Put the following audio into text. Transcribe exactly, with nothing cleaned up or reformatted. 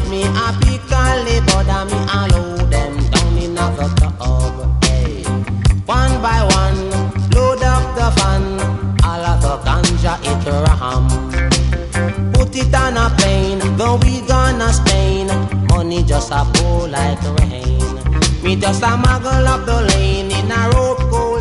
wife me happy call but I me allow them down in the tub. Hey. One by one, load up the fan, all of the ganja it ram. Put it on a plane, go we gonna Spain. Money just a pour like rain. Me just a muggle up the lane in a road coat.